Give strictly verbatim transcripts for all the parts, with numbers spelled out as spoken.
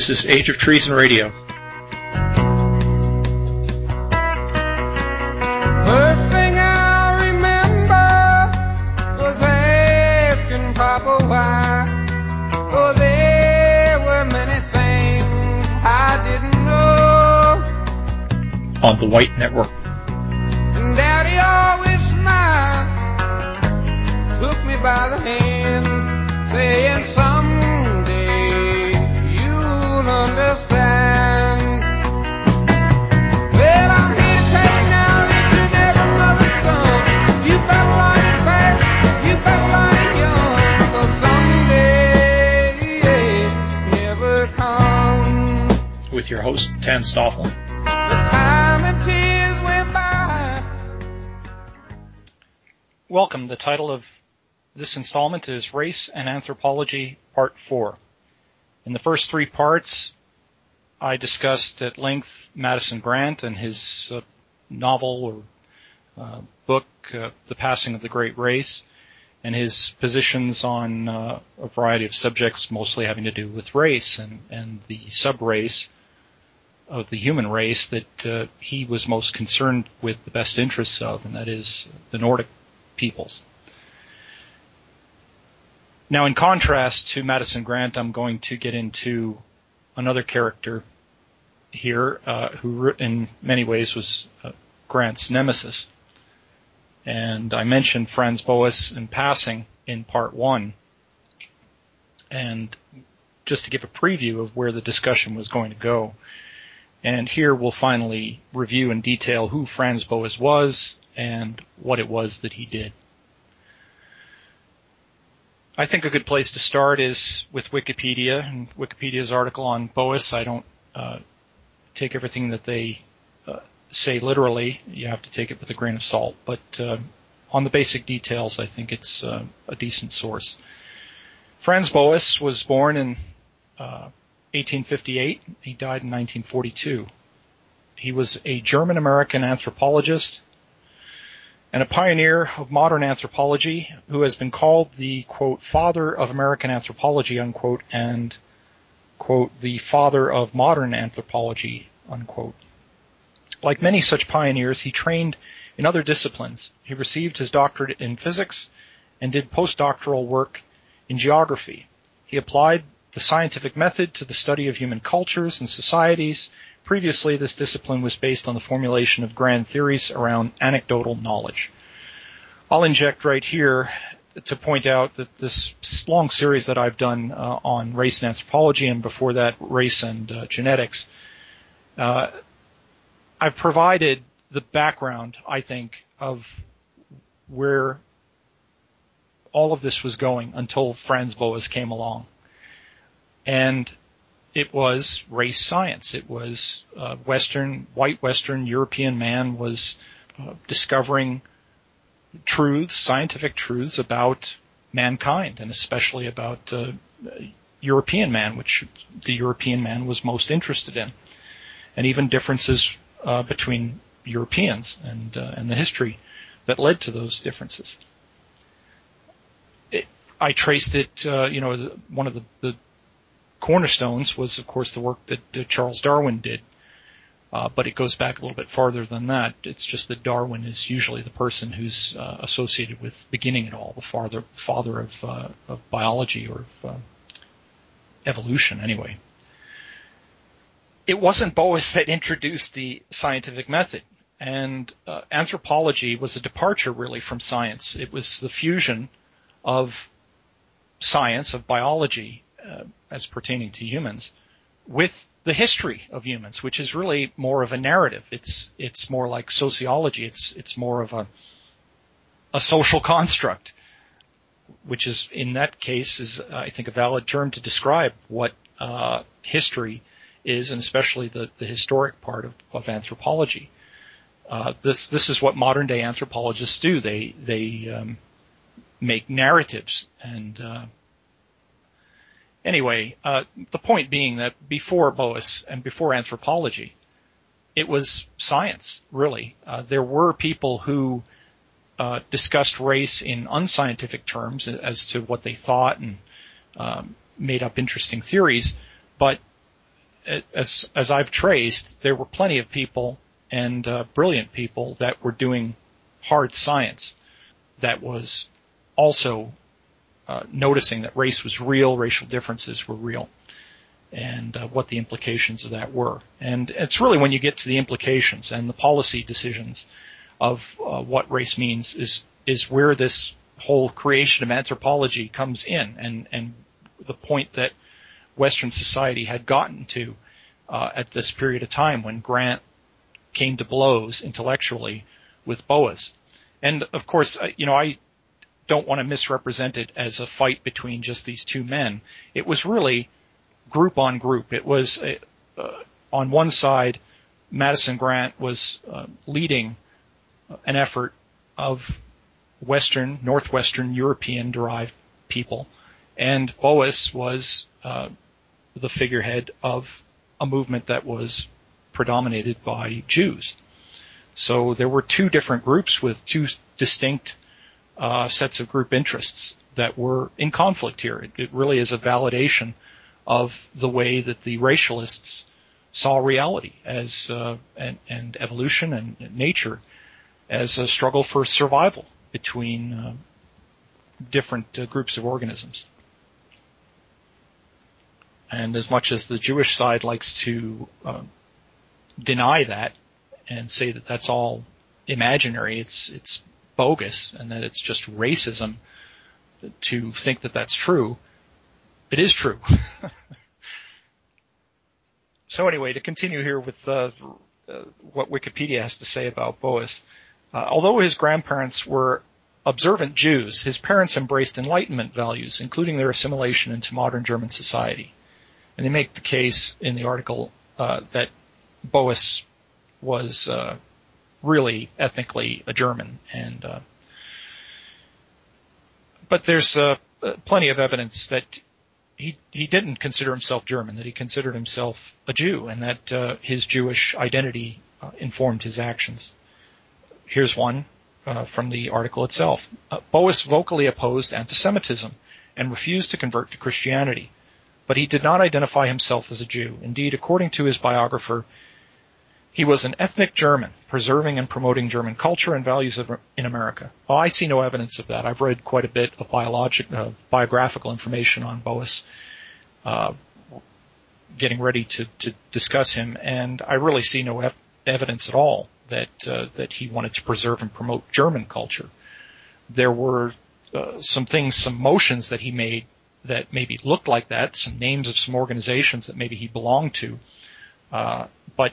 This is Age of Treason Radio. First thing I remember was asking Papa why. Oh, there were many things I didn't know. On the White Network. And Daddy always smiled, took me by the hand, saying someday you'll understand. Well, I'm here to tell you now that you're never mother's son. You better learn it fast, you better learn it young, 'cause someday never comes. With your host, Tan Stoffeln. The time and tears went by. Welcome. The title of this installment is Race and Anthropology, Part four. In the first three parts, I discussed at length Madison Grant and his uh, novel or uh, book, uh, The Passing of the Great Race, and his positions on uh, a variety of subjects, mostly having to do with race and, and the sub-race of the human race that uh, he was most concerned with the best interests of, and that is the Nordic peoples. Now, in contrast to Madison Grant, I'm going to get into another character here uh, who in many ways was uh, Grant's nemesis. And I mentioned Franz Boas in passing in part one. And just to give a preview of where the discussion was going to go. And here we'll finally review in detail who Franz Boas was and what it was that he did. I think a good place to start is with Wikipedia and Wikipedia's article on Boas. I don't uh, take everything that they uh, say literally. You have to take it with a grain of salt. But uh, on the basic details, I think it's uh, a decent source. Franz Boas was born in uh, eighteen fifty-eight. He died in nineteen forty-two. He was a German-American anthropologist and a pioneer of modern anthropology who has been called the, quote, father of American anthropology, unquote, and, quote, the father of modern anthropology, unquote. Like many such pioneers, he trained in other disciplines. He received his doctorate in physics and did postdoctoral work in geography. He applied the scientific method to the study of human cultures and societies. Previously, this discipline was based on the formulation of grand theories around anecdotal knowledge. I'll inject right here to point out that this long series that I've done uh, on race and anthropology, and before that, race and uh, genetics, uh, I've provided the background, I think, of where all of this was going until Franz Boas came along. And it was race science. It was uh, Western, white Western European man was uh, discovering truths, scientific truths about mankind, and especially about uh, European man, which the European man was most interested in, and even differences uh, between Europeans and uh, and the history that led to those differences. It, I traced it, uh, you know, one of the, the cornerstones was, of course, the work that uh, Charles Darwin did, uh, but it goes back a little bit farther than that. It's just that Darwin is usually the person who's uh, associated with beginning it all, the father, father of, uh, of biology or of uh, evolution, anyway. It wasn't Boas that introduced the scientific method, and uh, anthropology was a departure, really, from science. It was the fusion of science, of biology, Uh, as pertaining to humans, with the history of humans, which is really more of a narrative. It's it's more like sociology. It's it's more of a a social construct, which is in that case is uh, I think a valid term to describe what uh, history is, and especially the the historic part of, of anthropology. Uh, this this is what modern day anthropologists do. They they um, make narratives and uh, Anyway, uh, the point being that before Boas and before anthropology, it was science, really. Uh, there were people who uh, discussed race in unscientific terms as to what they thought and um, made up interesting theories, but as as I've traced, there were plenty of people and uh, brilliant people that were doing hard science that was also uh, noticing that race was real, racial differences were real, and uh, what the implications of that were. And it's really when you get to the implications and the policy decisions of uh, what race means is is where this whole creation of anthropology comes in, and and the point that Western society had gotten to uh, at this period of time when Grant came to blows intellectually with Boas. And of course, you know, I don't want to misrepresent it as a fight between just these two men. It was really group on group. It was uh, uh, on one side, Madison Grant was uh, leading an effort of Western, Northwestern European derived people, and Boas was uh, the figurehead of a movement that was predominated by Jews. So there were two different groups with two distinct uh, sets of group interests that were in conflict here. It, it really is a validation of the way that the racialists saw reality as uh, and, and evolution and, and nature as a struggle for survival between uh, different uh, groups of organisms. And as much as the Jewish side likes to uh, deny that and say that that's all imaginary, it's it's bogus, and that it's just racism to think that that's true, it is true. So anyway, to continue here with uh, uh, what Wikipedia has to say about Boas. Uh, although his grandparents were observant Jews, his parents embraced Enlightenment values, including their assimilation into modern German society. And they make the case in the article uh, that Boas was uh, really ethnically a German, and uh, but there's uh, plenty of evidence that he he didn't consider himself German, that he considered himself a Jew, and that uh, his Jewish identity uh, informed his actions. Here's one uh, from the article itself. Uh, Boas vocally opposed anti-Semitism and refused to convert to Christianity, but he did not identify himself as a Jew. Indeed, according to his biographer, he was an ethnic German, preserving and promoting German culture and values of, in America. Well, I see no evidence of that. I've read quite a bit of biologic, uh, biographical information on Boas, uh, getting ready to, to discuss him, and I really see no ev- evidence at all that uh, that he wanted to preserve and promote German culture. There were uh, some things, some motions that he made that maybe looked like that, some names of some organizations that maybe he belonged to, uh, but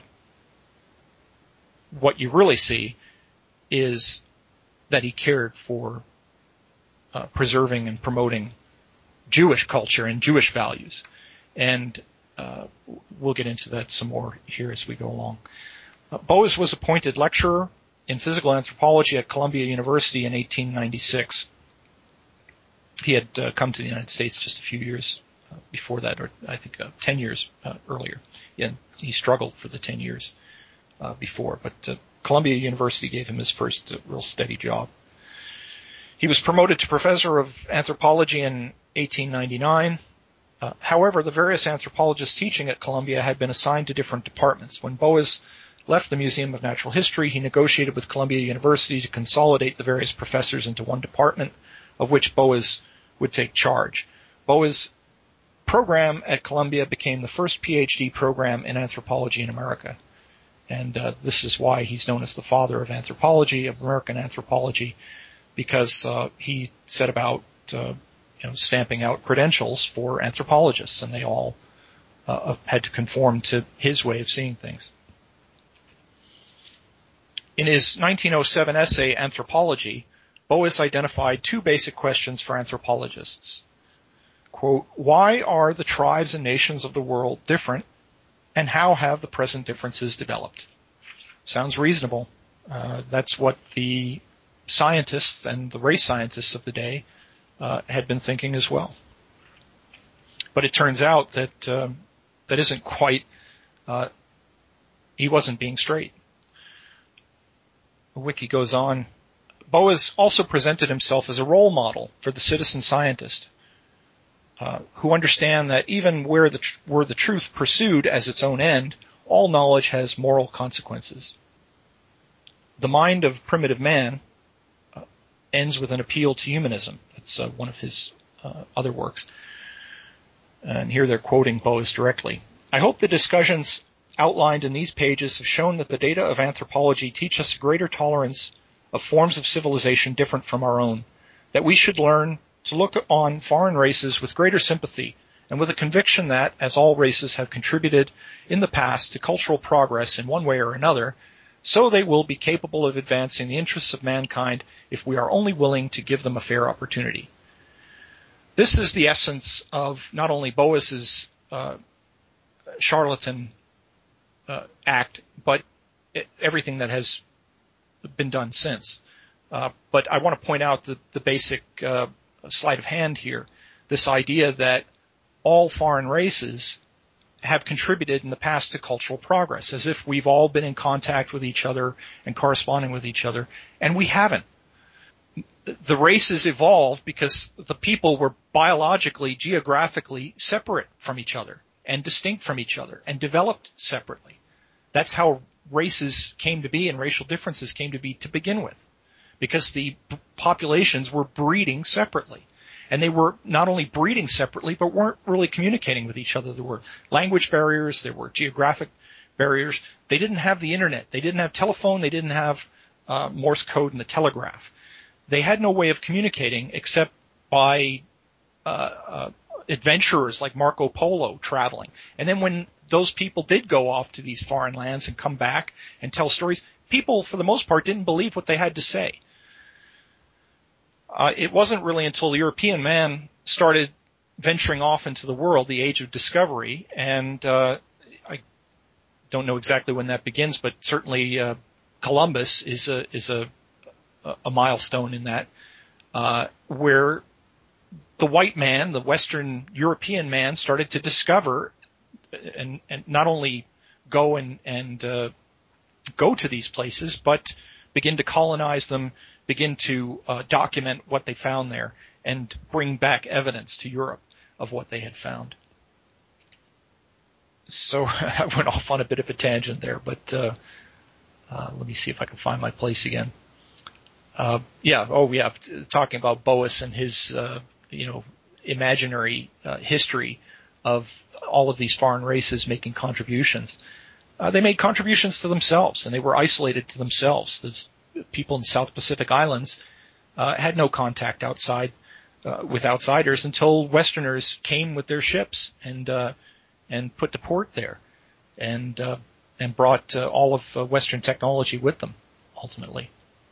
what you really see is that he cared for uh, preserving and promoting Jewish culture and Jewish values. And uh, we'll get into that some more here as we go along. Uh, Boas was appointed lecturer in physical anthropology at Columbia University in eighteen ninety-six. He had uh, come to the United States just a few years uh, before that, or I think uh, ten years uh, earlier. Yeah, he struggled for the ten years uh, before, but uh, Columbia University gave him his first uh, real steady job. He was promoted to professor of anthropology in eighteen ninety-nine. Uh, however, the various anthropologists teaching at Columbia had been assigned to different departments. When Boas left the Museum of Natural History, he negotiated with Columbia University to consolidate the various professors into one department, of which Boas would take charge. Boas' program at Columbia became the first P H D program in anthropology in America. And uh, this is why he's known as the father of anthropology, of American anthropology, because uh, he set about uh, you know, stamping out credentials for anthropologists, and they all uh, had to conform to his way of seeing things. In his nineteen oh seven essay, Anthropology, Boas identified two basic questions for anthropologists. Quote, why are the tribes and nations of the world different, and how have the present differences developed? Sounds reasonable. Uh, that's what the scientists and the race scientists of the day uh, had been thinking as well. But it turns out that uh, that isn't quite, uh, he wasn't being straight. The wiki goes on. Boas also presented himself as a role model for the citizen scientist, uh, who understand that even where the, tr- were the truth pursued as its own end, all knowledge has moral consequences. The Mind of Primitive Man uh, ends with an appeal to humanism. That's uh, one of his uh, other works. And here they're quoting Boas directly. I hope the discussions outlined in these pages have shown that the data of anthropology teach us a greater tolerance of forms of civilization different from our own, that we should learn to look on foreign races with greater sympathy and with a conviction that, as all races have contributed in the past to cultural progress in one way or another, so they will be capable of advancing the interests of mankind if we are only willing to give them a fair opportunity. This is the essence of not only Boas's uh, charlatan uh, act, but everything that has been done since. Uh, but I want to point out the, the basic uh, sleight of hand here, this idea that all foreign races have contributed in the past to cultural progress, as if we've all been in contact with each other and corresponding with each other, and we haven't. The races evolved because the people were biologically, geographically separate from each other and distinct from each other and developed separately. That's how races came to be and racial differences came to be to begin with, because the populations were breeding separately. And they were not only breeding separately, but weren't really communicating with each other. There were language barriers, there were geographic barriers. They didn't have the internet. They didn't have telephone. They didn't have uh, Morse code and the telegraph. They had no way of communicating except by uh, uh, adventurers like Marco Polo traveling. And then when those people did go off to these foreign lands and come back and tell stories, people, for the most part, didn't believe what they had to say. Uh, it wasn't really until the European man started venturing off into the world, the age of discovery, and uh, I don't know exactly when that begins, but certainly uh, Columbus is a is a a milestone in that, uh, where the white man, the Western European man, started to discover and, and not only go and, and uh, go to these places, but begin to colonize them, begin to uh, document what they found there, and bring back evidence to Europe of what they had found. So I went off on a bit of a tangent there, but uh, uh, let me see if I can find my place again. Uh, yeah, oh yeah, talking about Boas and his, uh, you know, imaginary uh, history of all of these foreign races making contributions. Uh, they made contributions to themselves, and they were isolated to themselves. The people in the South Pacific Islands uh, had no contact outside uh, with outsiders until Westerners came with their ships and uh, and put to port there, and uh, and brought uh, all of uh, Western technology with them, ultimately.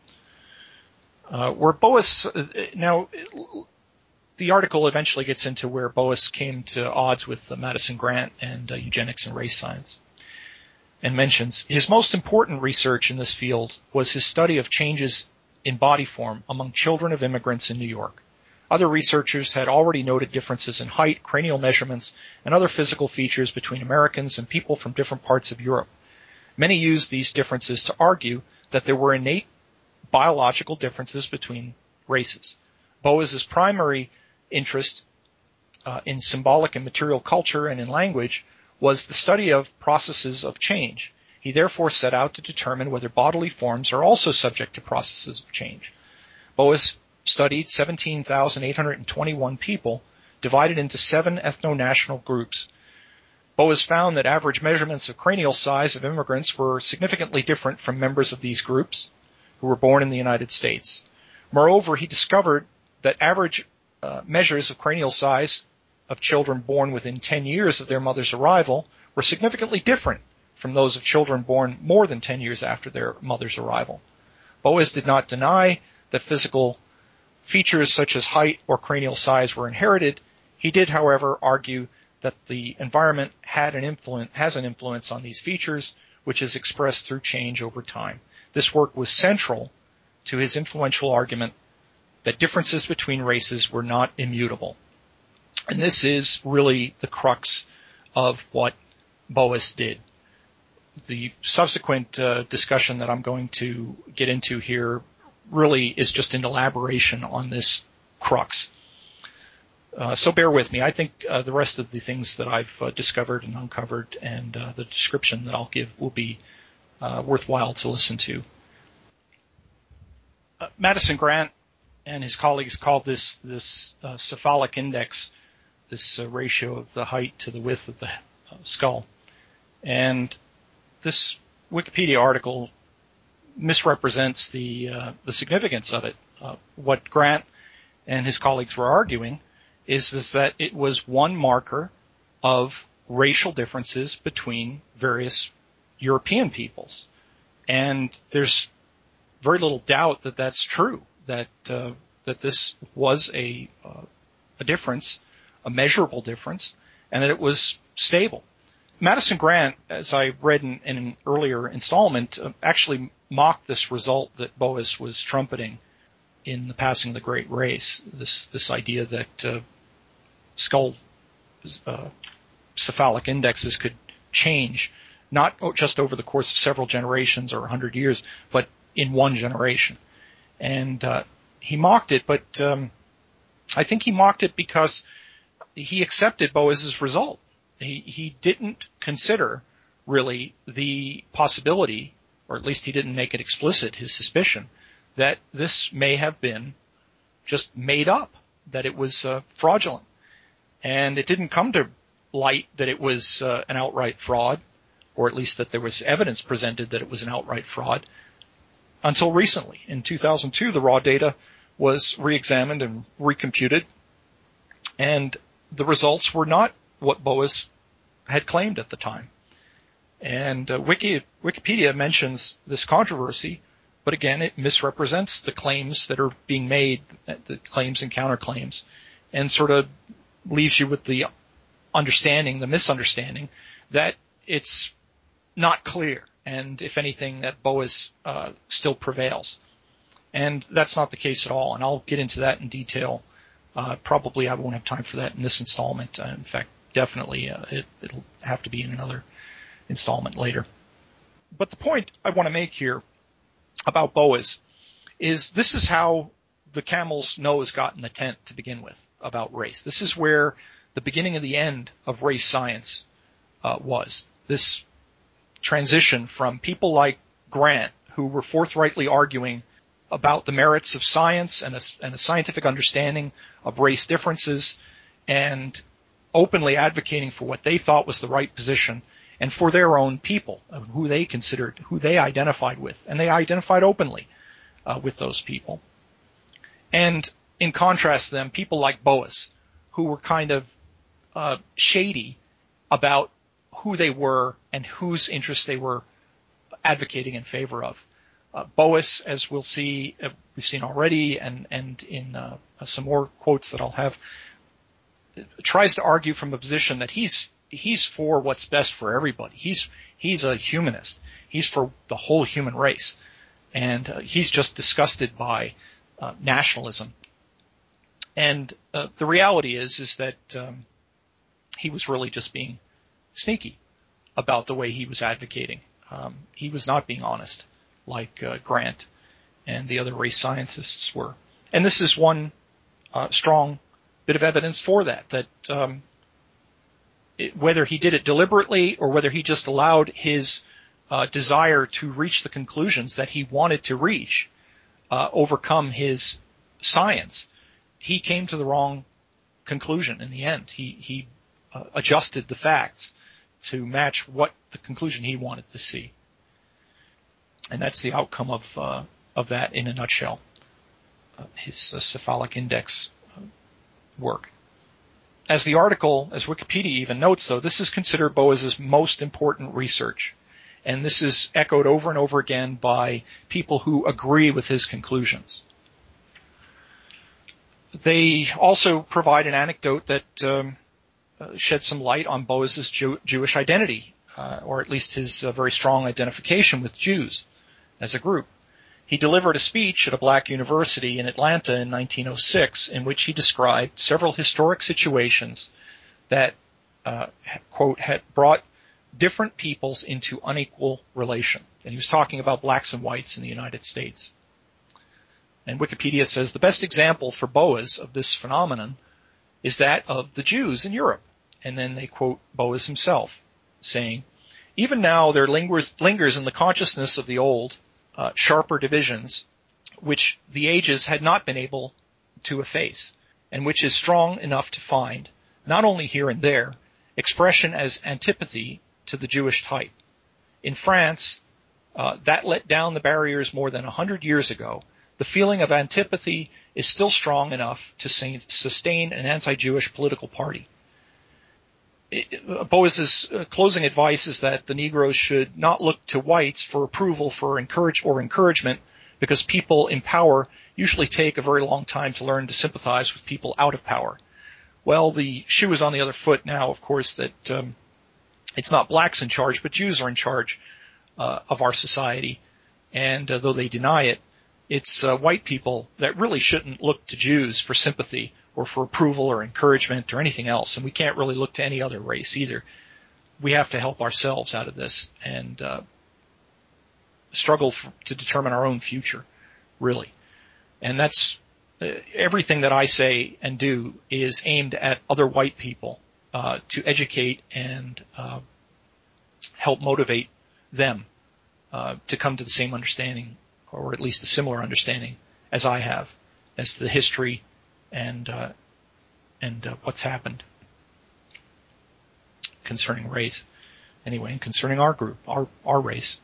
Uh, where Boas, uh, now, the article eventually gets into where Boas came to odds with uh, Madison Grant and uh, eugenics and race science, and mentions his most important research in this field was his study of changes in body form among children of immigrants in New York. Other researchers had already noted differences in height, cranial measurements, and other physical features between Americans and people from different parts of Europe. Many used these differences to argue that there were innate biological differences between races. Boas's primary interest uh, in symbolic and material culture and in language was the study of processes of change. He therefore set out to determine whether bodily forms are also subject to processes of change. Boas studied seventeen thousand eight hundred twenty-one people, divided into seven ethno-national groups. Boas found that average measurements of cranial size of immigrants were significantly different from members of these groups who were born in the United States. Moreover, he discovered that average uh, measures of cranial size of children born within ten years of their mother's arrival were significantly different from those of children born more than ten years after their mother's arrival. Boas did not deny that physical features such as height or cranial size were inherited. He did, however, argue that the environment had an influence, has an influence on these features, which is expressed through change over time. This work was central to his influential argument that differences between races were not immutable. And this is really the crux of what Boas did. The subsequent uh, discussion that I'm going to get into here really is just an elaboration on this crux. Uh, so bear with me. I think uh, the rest of the things that I've uh, discovered and uncovered and uh, the description that I'll give will be uh, worthwhile to listen to. Uh, Madison Grant and his colleagues called this this uh, cephalic index, this uh, ratio of the height to the width of the uh, skull. And this Wikipedia article misrepresents the uh, the significance of it. Uh, what Grant and his colleagues were arguing is this, that it was one marker of racial differences between various European peoples. And there's very little doubt that that's true, that uh, that this was a uh, a difference, a measurable difference, and that it was stable. Madison Grant, as I read in, in an earlier installment, uh, actually mocked this result that Boas was trumpeting in the passing of the Great Race, this this idea that uh, skull uh, cephalic indexes could change, not just over the course of several generations or a hundred years, but in one generation. And uh, he mocked it, but um, I think he mocked it because he accepted Boas's result. He, he didn't consider really the possibility, or at least he didn't make it explicit, his suspicion, that this may have been just made up, that it was uh, fraudulent. And it didn't come to light that it was uh, an outright fraud, or at least that there was evidence presented that it was an outright fraud, until recently. In two thousand two, the raw data was re-examined and recomputed, and the results were not what Boas had claimed at the time. And uh, Wiki, Wikipedia mentions this controversy, but again, it misrepresents the claims that are being made, the claims and counterclaims, and sort of leaves you with the understanding, the misunderstanding, that it's not clear, and if anything, that Boas uh, still prevails. And that's not the case at all, and I'll get into that in detail. Uh, probably I won't have time for that in this installment. Uh, in fact, definitely uh, it, it'll have to be in another installment later. But the point I want to make here about Boas is this is how the camel's nose got in the tent to begin with about race. This is where the beginning of the end of race science uh, was. This transition from people like Grant, who were forthrightly arguing about the merits of science and a, and a scientific understanding of race differences, and openly advocating for what they thought was the right position and for their own people, who they considered, who they identified with, and they identified openly uh, with those people. And in contrast to them, people like Boas, who were kind of uh, shady about who they were and whose interests they were advocating in favor of. Uh, Boas, as we'll see, uh, we've seen already, and, and in uh, some more quotes that I'll have, tries to argue from a position that he's he's for what's best for everybody. He's he's a humanist. He's for the whole human race, and uh, he's just disgusted by uh, nationalism. And uh, the reality is is that um, he was really just being sneaky about the way he was advocating. Um, he was not being honest, like uh, Grant and the other race scientists were. And this is one uh, strong bit of evidence for that, that um, it, whether he did it deliberately or whether he just allowed his uh, desire to reach the conclusions that he wanted to reach uh, overcome his science, he came to the wrong conclusion in the end. He, he uh, adjusted the facts to match what the conclusion he wanted to see. And that's the outcome of uh, of that in a nutshell, uh, his uh, cephalic index uh, work. As the article, as Wikipedia even notes, though, this is considered Boas's most important research. And this is echoed over and over again by people who agree with his conclusions. They also provide an anecdote that um, uh, sheds some light on Boas's Jew- Jewish identity, uh, or at least his uh, very strong identification with Jews as a group. He delivered a speech at a black university in Atlanta in nineteen oh six in which he described several historic situations that, uh, quote, had brought different peoples into unequal relation. And he was talking about blacks and whites in the United States. And Wikipedia says the best example for Boas of this phenomenon is that of the Jews in Europe. And then they quote Boas himself, saying, even now there lingers, lingers in the consciousness of the old, uh, sharper divisions, which the ages had not been able to efface, and which is strong enough to find, not only here and there, expression as antipathy to the Jewish type. In France, uh, that let down the barriers more than a hundred years ago. The feeling of antipathy is still strong enough to sustain an anti-Jewish political party. Boas's uh, closing advice is that the Negroes should not look to whites for approval for encourage or encouragement, because people in power usually take a very long time to learn to sympathize with people out of power. Well, the shoe is on the other foot now, of course, that um, it's not blacks in charge, but Jews are in charge uh, of our society. And uh, though they deny it, it's uh, white people that really shouldn't look to Jews for sympathy or for approval or encouragement or anything else. And we can't really look to any other race either. We have to help ourselves out of this and uh, struggle for, to determine our own future, really. And that's uh, everything that I say and do is aimed at other white people uh, to educate and uh, help motivate them uh, to come to the same understanding, or at least a similar understanding as I have, as to the history and uh, and uh, what's happened concerning race, anyway, and concerning our group, our our race.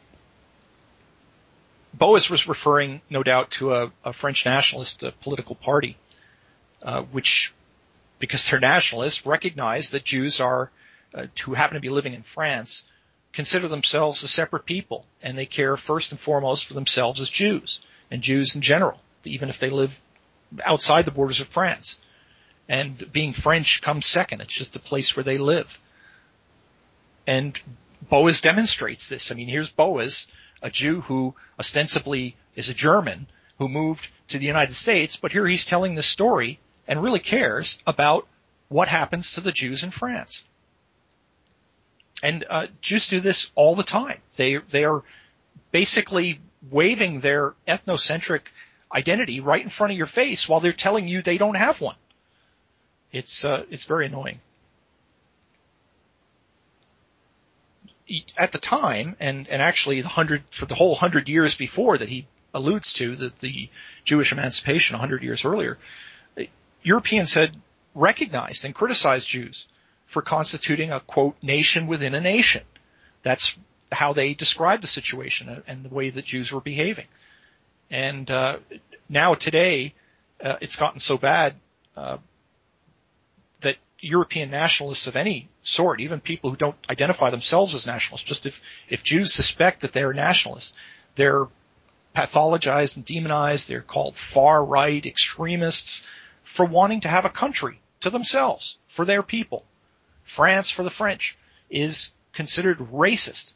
Boas was referring, no doubt, to a, a French nationalist uh, political party, uh, which, because they're nationalists, recognize that Jews are, uh, who happen to be living in France, consider themselves a separate people, and they care first and foremost for themselves as Jews, and Jews in general, even if they live outside the borders of France. And being French comes second. It's just the place where they live. And Boas demonstrates this. I mean, here's Boas, a Jew who ostensibly is a German, who moved to the United States, but here he's telling this story and really cares about what happens to the Jews in France. And uh, Jews do this all the time. They they are basically waving their ethnocentric identity right in front of your face while they're telling you they don't have one. It's uh, it's very annoying. At the time, and, and actually the hundred for the whole hundred years before that he alludes to, the, the Jewish emancipation a hundred years earlier, Europeans had recognized and criticized Jews for constituting a, quote, nation within a nation. That's how they described the situation and the way that Jews were behaving. And uh, now today, uh, it's gotten so bad uh, that European nationalists of any sort, even people who don't identify themselves as nationalists, just if, if Jews suspect that they're nationalists, they're pathologized and demonized. They're called far-right extremists for wanting to have a country to themselves, for their people. France for the French is considered racist.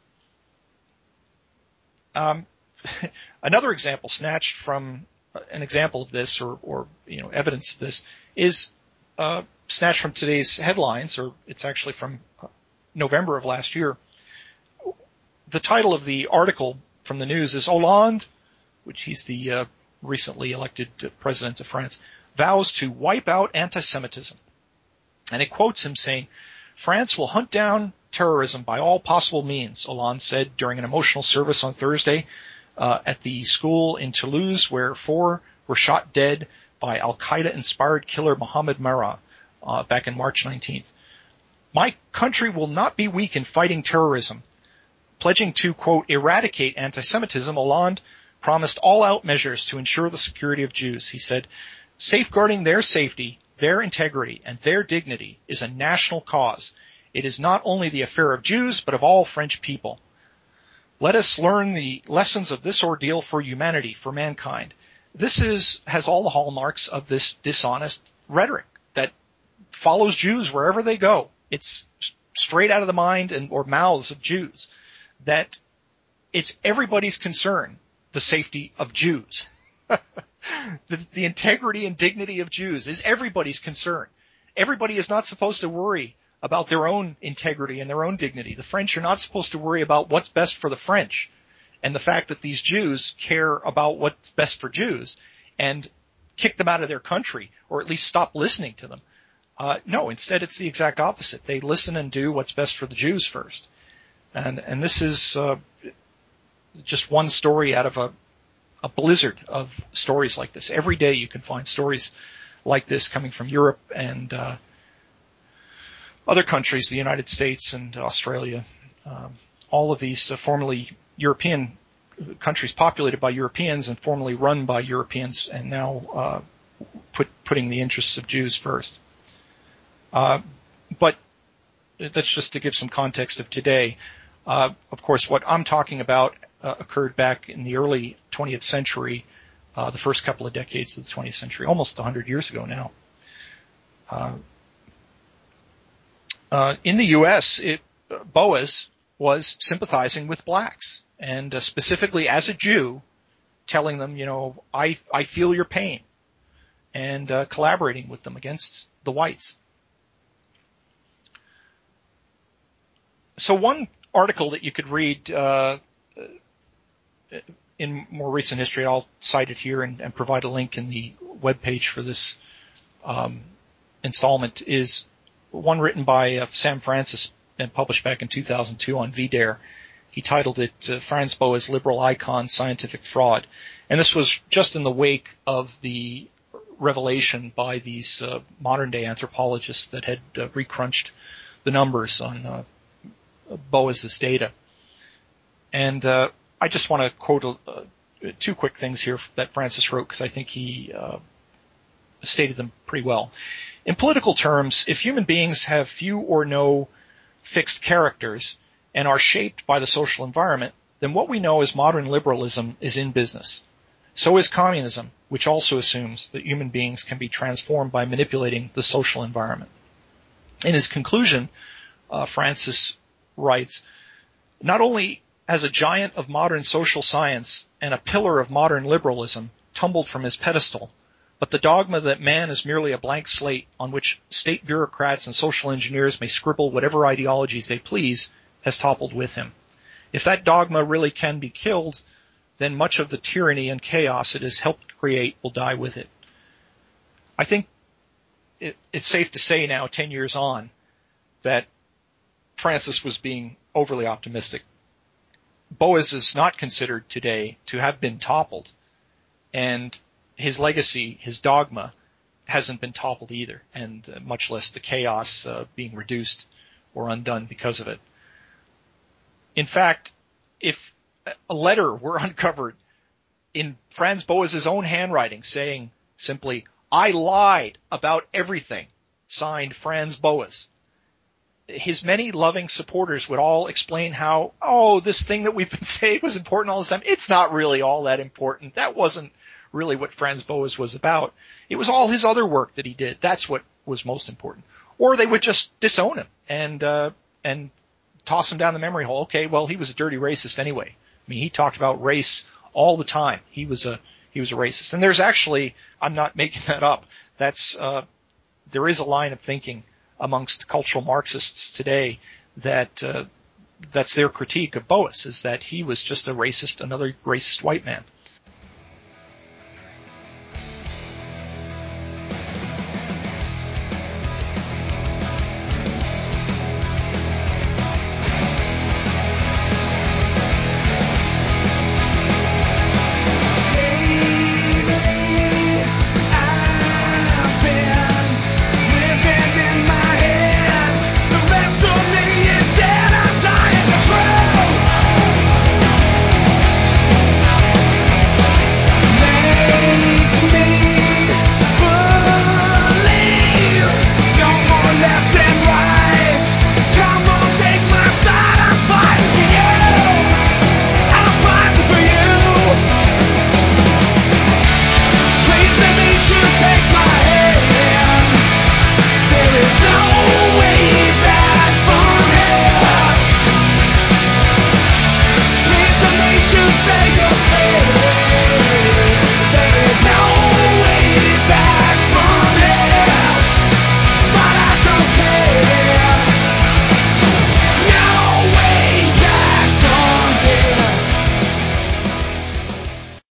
Um, another example snatched from an example of this, or, or you know, evidence of this, is uh, snatched from today's headlines, or it's actually from November of last year. The title of the article from the news is Hollande, which he's the uh, recently elected president of France, vows to wipe out anti-Semitism. And it quotes him saying, France will hunt down terrorism by all possible means, Hollande said during an emotional service on Thursday uh, at the school in Toulouse, where four were shot dead by Al-Qaeda-inspired killer Mohammed Merah uh, back in March nineteenth. My country will not be weak in fighting terrorism. Pledging to, quote, eradicate anti-Semitism, Hollande promised all-out measures to ensure the security of Jews. He said, safeguarding their safety, their integrity, and their dignity is a national cause. It is not only the affair of Jews, but of all French people. Let us learn the lessons of this ordeal for humanity, for mankind. This is, has all the hallmarks of this dishonest rhetoric that follows Jews wherever they go. It's straight out of the mind and or mouths of Jews, that it's everybody's concern, the safety of Jews. the, the integrity and dignity of Jews is everybody's concern. Everybody is not supposed to worry about their own integrity and their own dignity. The French are not supposed to worry about what's best for the French. And the fact that these Jews care about what's best for Jews and kick them out of their country, or at least stop listening to them, Uh, no, instead it's the exact opposite. They listen and do what's best for the Jews first. And, and this is, uh, just one story out of a, a blizzard of stories like this. Every day you can find stories like this coming from Europe and, uh, other countries, the United States and Australia. Um, all of these uh, formerly European countries populated by Europeans and formerly run by Europeans and now, uh, put, putting the interests of Jews first. Uh, but that's just to give some context of today. Uh, of course, what I'm talking about uh, occurred back in the early twentieth century, uh, the first couple of decades of the twentieth century, almost one hundred years ago now. Uh, uh, in the U S, it, uh, Boaz was sympathizing with blacks, and uh, specifically as a Jew, telling them, you know, I I feel your pain, and uh, collaborating with them against the whites. So one article that you could read uh, in more recent history, I'll cite it here and, and provide a link in the webpage for this um, installment, is one written by uh, Sam Francis and published back in two thousand two on V DARE. He titled it uh, Franz Boas, Liberal Icon, Scientific Fraud. And this was just in the wake of the revelation by these uh, modern-day anthropologists that had uh, recrunched the numbers on uh, Boas's data. And uh, I just want to quote uh, two quick things here that Francis wrote because I think he uh, stated them pretty well. In political terms, if human beings have few or no fixed characters and are shaped by the social environment, then what we know as modern liberalism is in business. So is communism, which also assumes that human beings can be transformed by manipulating the social environment. In his conclusion, uh, Francis writes, not only has a giant of modern social science and a pillar of modern liberalism tumbled from his pedestal, but the dogma that man is merely a blank slate on which state bureaucrats and social engineers may scribble whatever ideologies they please has toppled with him. If that dogma really can be killed, then much of the tyranny and chaos it has helped create will die with it. I think it, it's safe to say now, ten years on, that Francis was being overly optimistic. Boas is not considered today to have been toppled, and his legacy, his dogma, hasn't been toppled either, and uh, much less the chaos uh, being reduced or undone because of it. In fact, if a letter were uncovered in Franz Boas's own handwriting saying simply, I lied about everything, signed Franz Boas, his many loving supporters would all explain how, oh, this thing that we've been saying was important all this time, it's not really all that important. That wasn't really what Franz Boas was about. It was all his other work that he did. That's what was most important. Or they would just disown him and, uh, and toss him down the memory hole. Okay, well, he was a dirty racist anyway. I mean, he talked about race all the time. He was a, he was a racist. And there's actually, I'm not making that up. That's, uh, there is a line of thinking amongst cultural Marxists today that uh, that's their critique of Boas, is that he was just a racist, another racist white man.